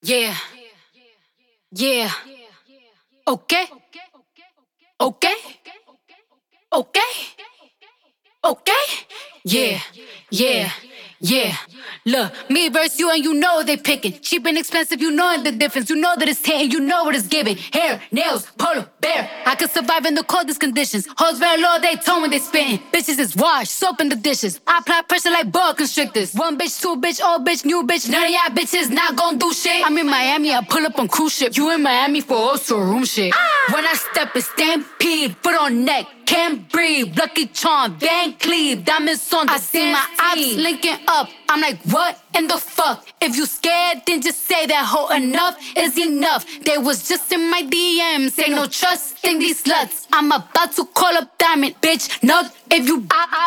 Yeah, yeah. Okay, okay, okay, okay. Yeah, yeah, yeah. Look, me versus you and you know they picking. Cheap and expensive, you know the difference. You know that it's hitting, you know what it's giving. Hair, nails, polar bear. I could survive in the coldest conditions. Hoes very low, they tone when they spitting. Bitches is washed, soap in the dishes. I apply pressure like boa constrictors. One bitch, two bitch, old bitch, new bitch. None of y'all bitches not gon' do shit. I'm in Miami, I pull up on cruise ship. You in Miami for also room shit. When I step in stampede, foot on neck. Can't breathe, Lucky Charm, Van Cleave, diamonds on the I see my ops linking up. I'm like, what in the fuck? If you scared, then just say that hoe enough is enough. They was just in my DMs, ain't no trust in these sluts. I'm about to call up Diamond, bitch. Nug, if you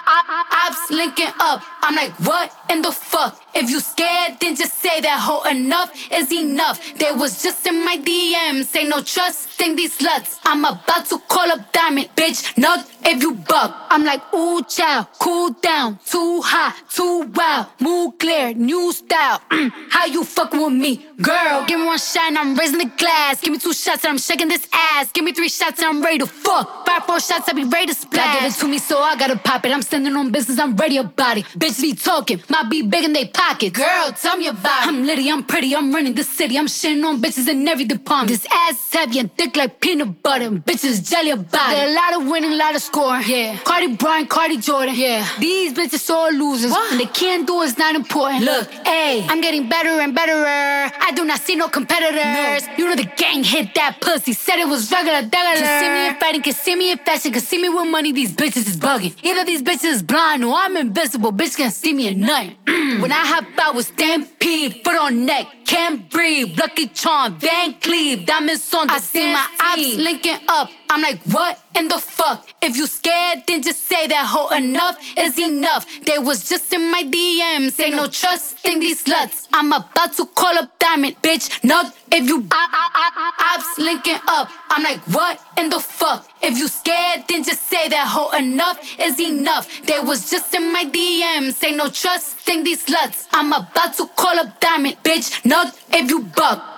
ops linking up. I'm like, what in the fuck? If you scared, then just say that hoe enough is enough. They was just in my DMs, ain't no trust in these sluts. I'm about to call up Diamond, bitch. Nug, if you buck. I'm like, ooh, child, cool down, too hot, too wild, mood clear, new style. How you fucking with me, girl? Give me one shot and I'm raising the glass. Give me 2 shots and I'm shaking this ass. Give me 3 shots and I'm ready to fuck. 5, 4 shots, I be ready to splash. Give it to me, so I gotta pop it. I'm standing on business, I'm ready about it. Bitches be talking, might be big in they pockets. Girl, tell me about it. I'm litty, I'm pretty, I'm running the city. I'm shitting on bitches in every department. This ass is heavy and thick like peanut butter. And bitches jelly about it. There a lot of winning, a lot of scoring. Yeah. Cardi Bryant, Cardi Jordan. Yeah. These bitches all losers. What? And they can't do it's not important. Look, hey, I'm getting better and better. I do not see no competitors. No. You know the gang hit that pussy. Said it was regular. Can see me in fighting, can see me in fashion, can see me with money. These bitches is bugging. Either these bitches is blind or I'm invincible. Bitch can't see me at night. When I hop out with stampede, foot on neck, can't breathe. Lucky Charm, Van Cleave, diamonds on the I see my ops linking up. I'm like, what in the fuck? If you scared, then just say that hoe enough is enough. They was just in my DMs, ain't no trust in these sluts. I'm about to call up Diamond, bitch. Nug, if you ops linking up. I'm like, what in the fuck? If you scared, then just say that hoe enough is enough. They was just in my DMs, ain't no trust in these sluts. I'm about to call up Diamond, bitch. Nug, if you buck.